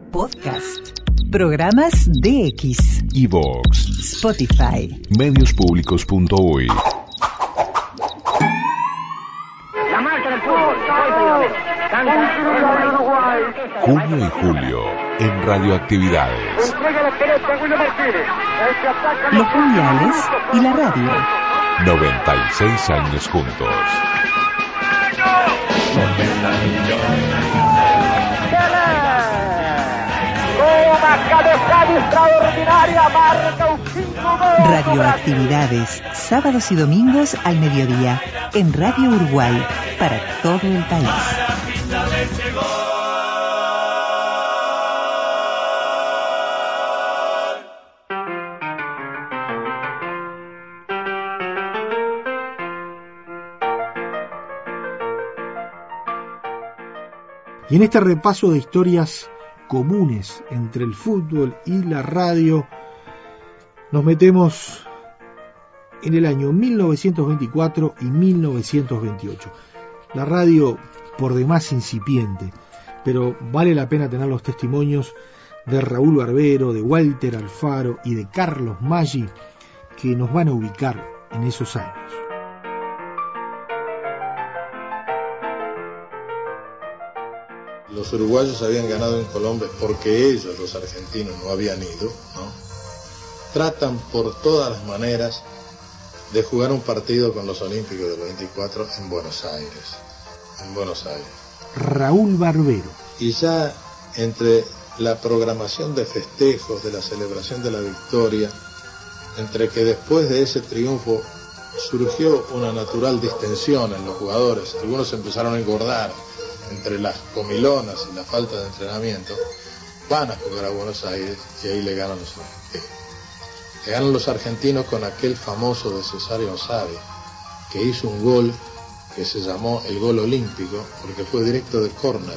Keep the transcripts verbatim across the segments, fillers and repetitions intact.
Podcast. Programas D X. iVoox. Spotify. medios públicos punto uy. La marcha del fútbol. Canta Uruguay. Junio y julio en Radioactividades. Los mundiales y la radio. noventa y seis años juntos. Radioactividades, sábados y domingos al mediodía, en Radio Uruguay, para todo el país. Y en este repaso de historias comunes entre el fútbol y la radio, nos metemos en el año mil novecientos veinticuatro y mil novecientos veintiocho. La radio por demás incipiente, pero vale la pena tener los testimonios de Raúl Barbero, de Walter Alfaro y de Carlos Maggi, que nos van a ubicar en esos años. Los uruguayos habían ganado en Colombia porque ellos, los argentinos, no habían ido, ¿no? Tratan por todas las maneras de jugar un partido con los Olímpicos del veinticuatro en Buenos Aires, en Buenos Aires. Raúl Barbero. Y ya entre la programación de festejos, de la celebración de la victoria, entre que después de ese triunfo surgió una natural distensión en los jugadores, algunos empezaron a engordar, entre las comilonas y la falta de entrenamiento, van a jugar a Buenos Aires y ahí le ganan los argentinos. Le ganan los argentinos con aquel famoso de Cesario Onsari, que hizo un gol que se llamó el gol olímpico, porque fue directo de córner.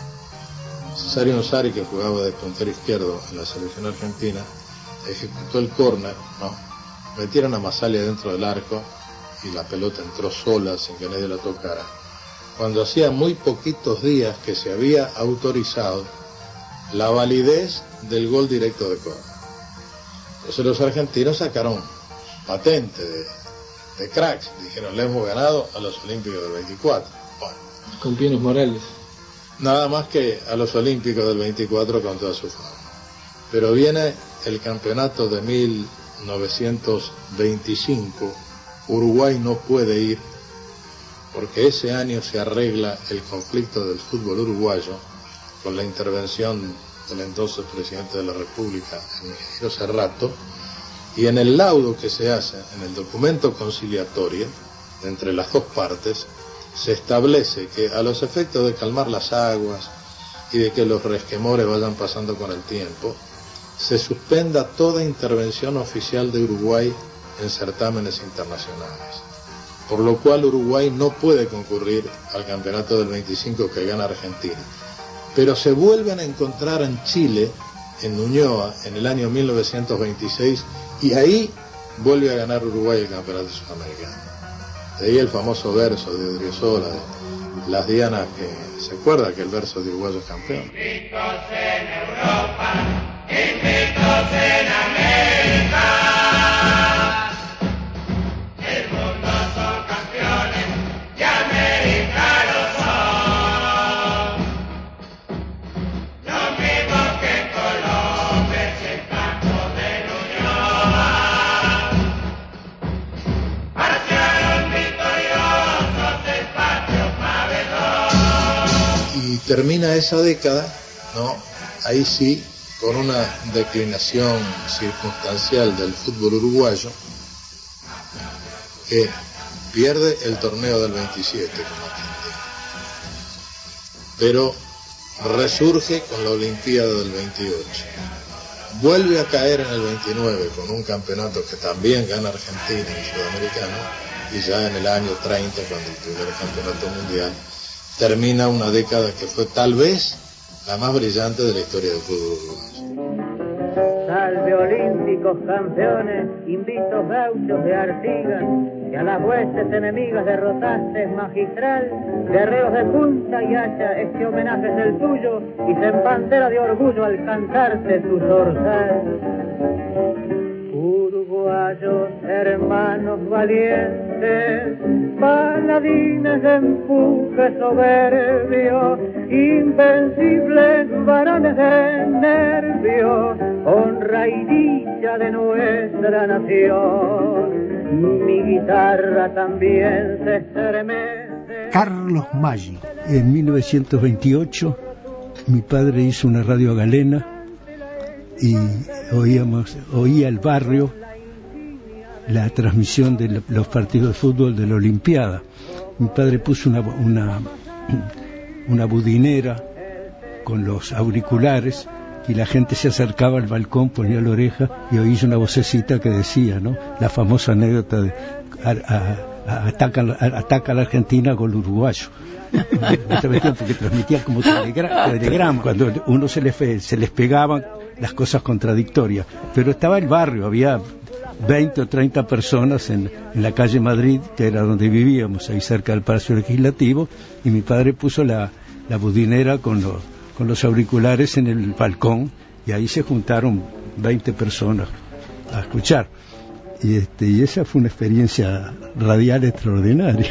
Cesario Onsari, que jugaba de puntero izquierdo en la selección argentina, ejecutó el córner, ¿no? Metieron a Massalia dentro del arco y la pelota entró sola sin que nadie la tocara, cuando hacía muy poquitos días que se había autorizado la validez del gol directo de córner. Entonces los argentinos sacaron patente de, de cracks, dijeron, le hemos ganado a los Olímpicos del veinticuatro. Bueno, con Pinos Morales. Nada más que a los Olímpicos del veinticuatro con toda su fama. Pero viene el campeonato de mil novecientos veinticinco, Uruguay no puede ir, porque ese año se arregla el conflicto del fútbol uruguayo con la intervención del entonces presidente de la República, el ingeniero Cerrato, y en el laudo que se hace, en el documento conciliatorio entre las dos partes, se establece que a los efectos de calmar las aguas y de que los resquemores vayan pasando con el tiempo, se suspenda toda intervención oficial de Uruguay en certámenes internacionales. Por lo cual Uruguay no puede concurrir al campeonato del veinticinco que gana Argentina. Pero se vuelven a encontrar en Chile, en Ñuñoa, en el año mil novecientos veintiséis, y ahí vuelve a ganar Uruguay el campeonato sudamericano. De ahí el famoso verso de Odriozola, de Las Dianas, que se acuerda que el verso de Uruguayo es campeón. Invictos en Europa, invictos en América. Termina esa década, ¿no? Ahí sí, con una declinación circunstancial del fútbol uruguayo, que pierde el torneo del veintisiete con Argentina, pero resurge con la Olimpiada del veintiocho, vuelve a caer en el veintinueve con un campeonato que también gana Argentina y Sudamericano, y ya en el año treinta, cuando el primer campeonato mundial, termina una década que fue tal vez la más brillante de la historia del fútbol uruguayo. Salve olímpicos campeones, invitos gauchos de Artigas, que a las huestes enemigas derrotaste magistral, guerreros de punta y hacha, este homenaje es el tuyo, y se empantera de orgullo al cantarte tu zorzal. Uruguayos, hermanos valientes, paladines de empuje soberbio, invencibles varones de nervio, honra y dicha de nuestra nación. Mi guitarra también se estremece. Carlos Maggi. En mil novecientos veintiocho mi padre hizo una radio galena y oíamos, oía el barrio la transmisión de los partidos de fútbol de la Olimpiada. Mi padre puso una, una, una budinera con los auriculares y la gente se acercaba al balcón, ponía la oreja y oía una vocecita que decía, ¿no?, la famosa anécdota de a, a, a, ataca, a, ataca a la Argentina con el uruguayo. Porque transmitía como telegra, telegrama, cuando uno se les, se les pegaban las cosas contradictorias, pero estaba el barrio, había veinte o treinta personas en, en la calle Madrid, que era donde vivíamos, ahí cerca del Palacio Legislativo, y mi padre puso la, la budinera con los, con los auriculares en el balcón, y ahí se juntaron veinte personas a escuchar, y, este, y esa fue una experiencia radial extraordinaria.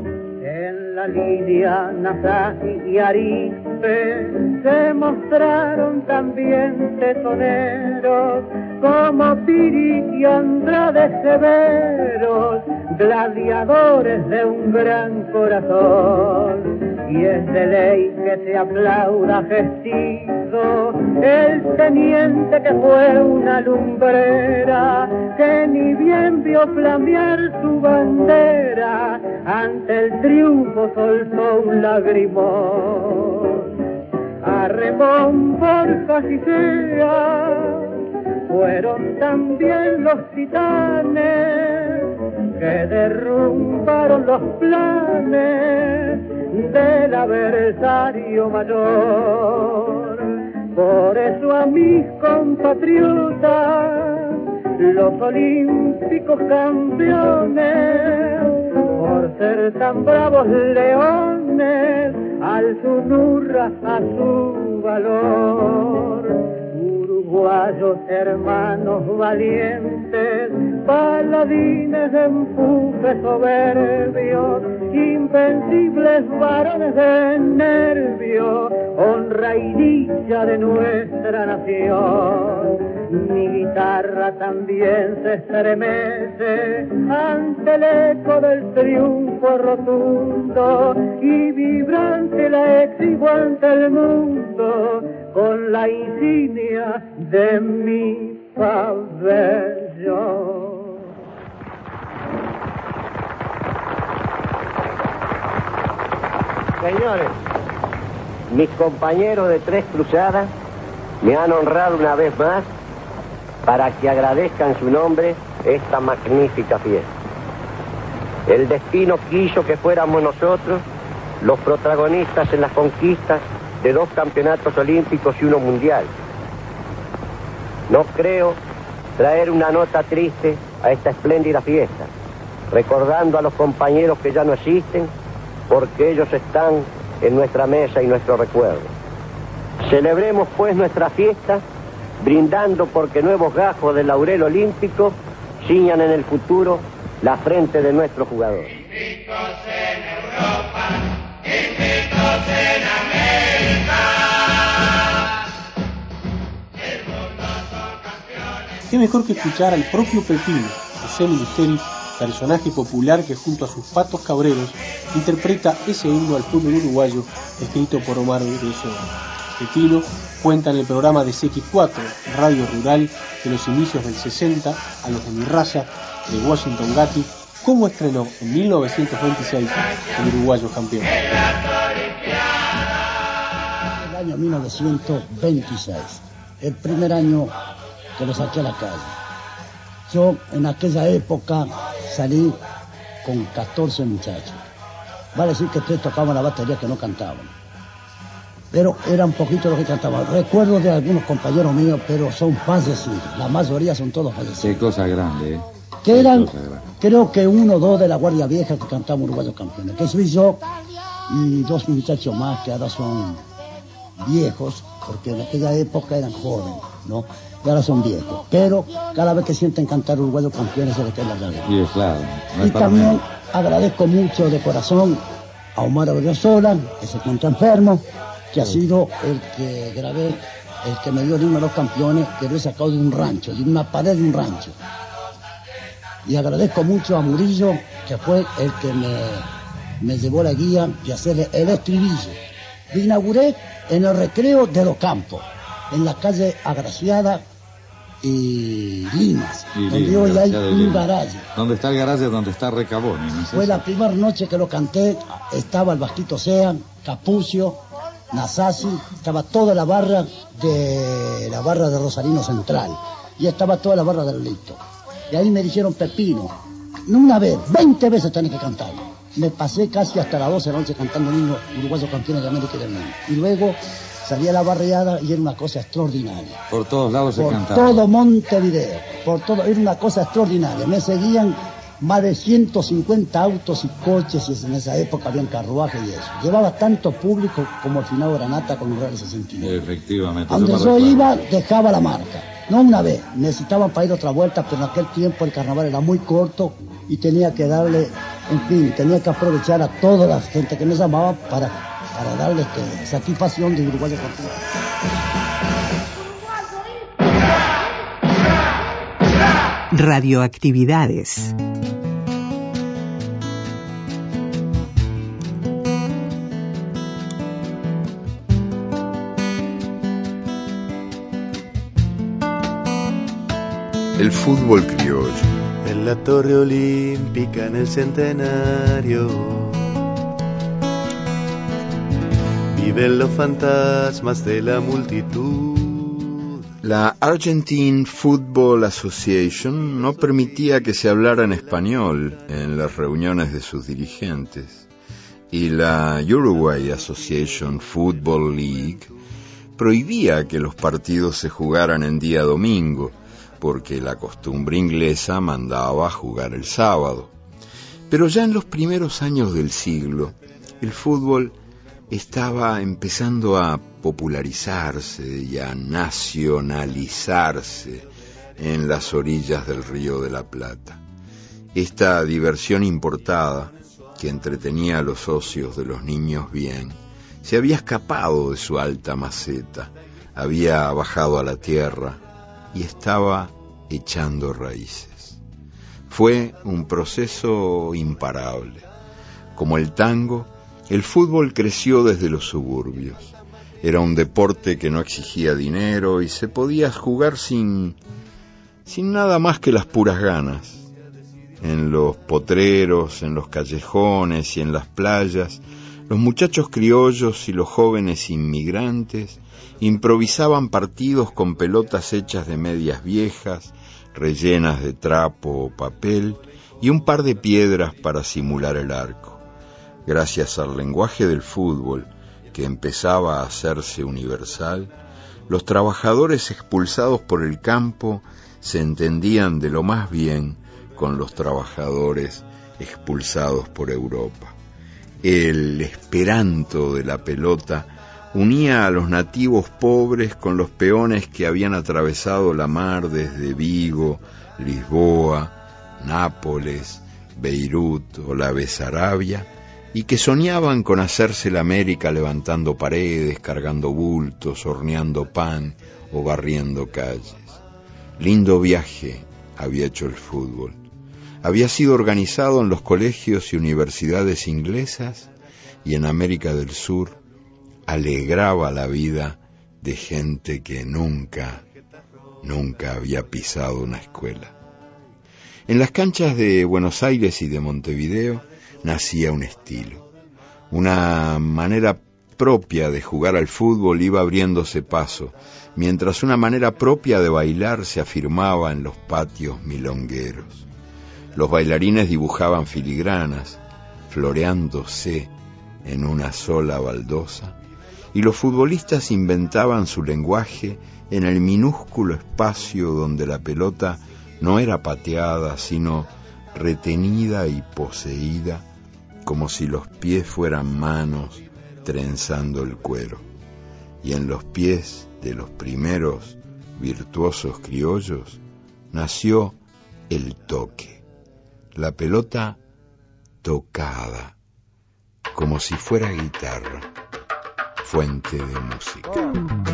Lidia, Nazaji y Arispe se mostraron también tesoneros, como Piri y Andrade severos, gladiadores de un gran corazón. Y es de ley que se aplauda gestido el teniente que fue una lumbrera, que ni bien vio flamear su bandera, ante el triunfo soltó un lagrimón. A Remón, Borjas y Sea fueron también los titanes que derrumbaron los planes del adversario mayor. Por eso a mis compatriotas, los olímpicos campeones, por ser tan bravos leones, al su nurra a su valor. Uruguayos, hermanos valientes, paladines de empuje soberbio, invencibles varones de nervio, honra y dicha de nuestra nación. Mi guitarra también se estremece ante el eco del triunfo rotundo, y vibrante la exhibo ante el mundo con la insignia de mi pabellón. Señores, mis compañeros de Tres Cruzadas me han honrado una vez más para que agradezca en su nombre esta magnífica fiesta. El destino quiso que fuéramos nosotros los protagonistas en las conquistas de dos campeonatos olímpicos y uno mundial. No creo traer una nota triste a esta espléndida fiesta, recordando a los compañeros que ya no existen, porque ellos están en nuestra mesa y nuestro recuerdo. Celebremos pues nuestra fiesta, brindando porque nuevos gajos del laurel olímpico ciñan en el futuro la frente de nuestros jugadores. Invictos en Europa, invictos en América. El mundo son campeones. Qué mejor que escuchar al propio Pepino, José Ministeri, personaje popular que junto a sus patos cabreros interpreta ese himno al fútbol uruguayo escrito por Omar Brizuela. Pepino cuenta en el programa de C X cuatro, Radio Rural, de los inicios del sesenta a los de mi raza, de Washington Gatti, cómo estrenó en mil novecientos veintiséis el uruguayo campeón. El año mil novecientos veintiséis, el primer año que lo saqué a la calle. Yo en aquella época salí con catorce muchachos. Vale decir que tres tocaban la batería, que no cantaban. Pero era un poquito lo que cantaban. Recuerdo de algunos compañeros míos, pero son fallecidos. La mayoría son todos fallecidos. Qué cosa grande, ¿eh? que eran, creo que uno o dos de la Guardia Vieja que cantamos Uruguayos Campeones, que soy yo y dos muchachos más que ahora son viejos, porque en aquella época eran jóvenes, ¿no? Y ahora son viejos, pero cada vez que sienten cantar Uruguayos Campeones se les queda la rabia. Sí, claro. No y también menos. Agradezco mucho de corazón a Omar Abriozola, que se encuentra enfermo, que ha sido el que grabé, el que me dio el himno a los campeones, que lo he sacado de un rancho, de una pared de un rancho. Y agradezco mucho a Murillo, que fue el que me, me llevó la guía de hacer el estribillo. Lo inauguré en el recreo de los campos, en la calle Agraciada y Limas, y donde Lima, hoy hay un garaje. ¿Dónde está el garaje? Donde está Recaboni, ¿no es Fue eso? la primera noche que lo canté, estaba el Vasquito Sean, Capucio, Nasasi, estaba toda la barra de la barra de Rosarino Central, y estaba toda la barra del Lito. Y ahí me dijeron, Pepino, no una vez, veinte veces tenés que cantar. Me pasé casi hasta las doce de la noche cantando el himno Uruguayos Campeones de América y del Mundo. Y luego salía a la barriada y era una cosa extraordinaria. Por todos lados se por cantaba. Por todo Montevideo, por todo, era una cosa extraordinaria. Me seguían más de ciento cincuenta autos y coches, y en esa época habían carruajes y eso. Llevaba tanto público como el final Granata con Uruguay sesenta y nueve. Efectivamente. Donde yo recuerdo. Iba, dejaba la marca. No una vez, necesitaban para ir otra vuelta, pero en aquel tiempo el carnaval era muy corto y tenía que darle, en fin, tenía que aprovechar a toda la gente que me llamaba para, para darle este, satisfacción de Uruguay Campeones. Radioactividades. El fútbol criollo. En la Torre Olímpica, en el Centenario, viven los fantasmas de la multitud. La Argentine Football Association no permitía que se hablara en español en las reuniones de sus dirigentes, y la Uruguay Association Football League prohibía que los partidos se jugaran en día domingo, porque la costumbre inglesa mandaba jugar el sábado. Pero ya en los primeros años del siglo, el fútbol estaba empezando a popularizarse y a nacionalizarse en las orillas del Río de la Plata. Esta diversión importada, que entretenía a los socios de los niños bien, se había escapado de su alta maceta, había bajado a la tierra y estaba echando raíces. Fue un proceso imparable. Como el tango, el fútbol creció desde los suburbios. Era un deporte que no exigía dinero y se podía jugar sin, sin nada más que las puras ganas. En los potreros, en los callejones y en las playas, los muchachos criollos y los jóvenes inmigrantes improvisaban partidos con pelotas hechas de medias viejas, rellenas de trapo o papel, y un par de piedras para simular el arco. Gracias al lenguaje del fútbol, que empezaba a hacerse universal, los trabajadores expulsados por el campo se entendían de lo más bien con los trabajadores expulsados por Europa. El esperanto de la pelota unía a los nativos pobres con los peones que habían atravesado la mar desde Vigo, Lisboa, Nápoles, Beirut o la Besarabia, y que soñaban con hacerse la América levantando paredes, cargando bultos, horneando pan o barriendo calles. Lindo viaje había hecho el fútbol. Había sido organizado en los colegios y universidades inglesas, y en América del Sur alegraba la vida de gente que nunca, nunca había pisado una escuela. En las canchas de Buenos Aires y de Montevideo nacía un estilo. Una manera propia de jugar al fútbol iba abriéndose paso, mientras una manera propia de bailar se afirmaba en los patios milongueros. Los bailarines dibujaban filigranas, floreándose en una sola baldosa, y los futbolistas inventaban su lenguaje en el minúsculo espacio donde la pelota no era pateada, sino retenida y poseída, como si los pies fueran manos trenzando el cuero. Y en los pies de los primeros virtuosos criollos nació el toque, la pelota tocada, como si fuera guitarra, fuente de música.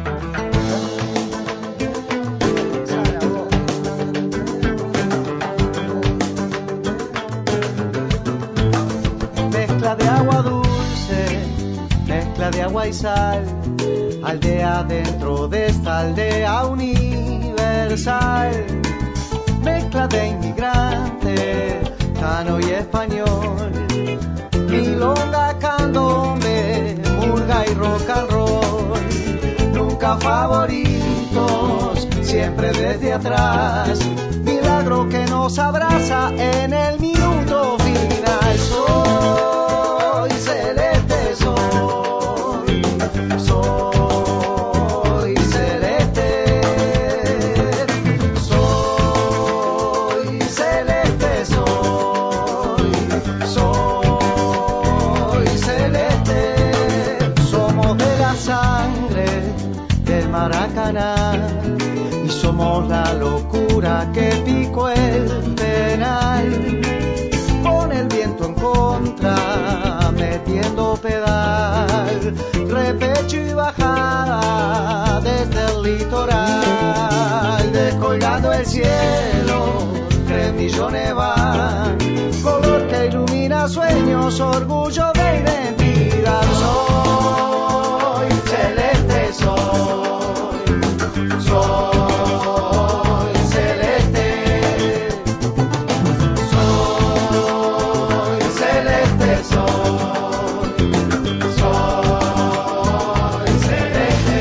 Mezcla de agua dulce, mezcla de agua y sal, aldea dentro de esta aldea universal. Mezcla de inmigrante, cano y español, milonga, candombe, murga y rock and roll. Nunca favoritos, siempre desde atrás, milagro que nos abraza en el minuto final. Soy celeste, soy, soy celeste, soy celeste, soy, soy celeste. Somos de la sangre del Maracaná y somos la locura que picó el penal. Con el viento en contra, metiendo pedal, repecho y bajada desde el litoral, descolgando el cielo, tres millones van, color que ilumina sueños, orgullo de identidad. Soy celeste, soy, soy celeste, soy celeste, soy, soy celeste.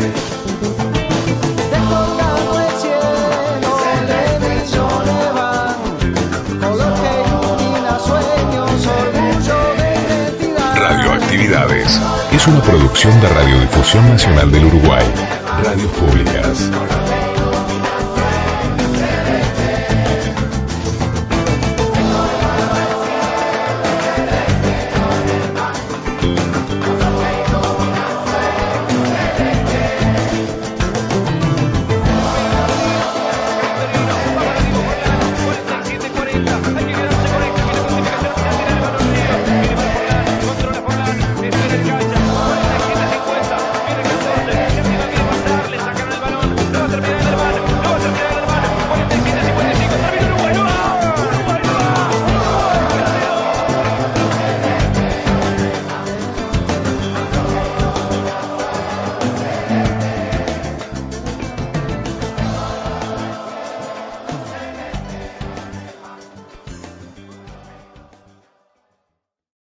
Descolgando el cielo, tres millones van, color que ilumina sueños, orgullo de identidad. Radioactividades es una producción de Radiodifusión Nacional del Uruguay. Radios Públicas.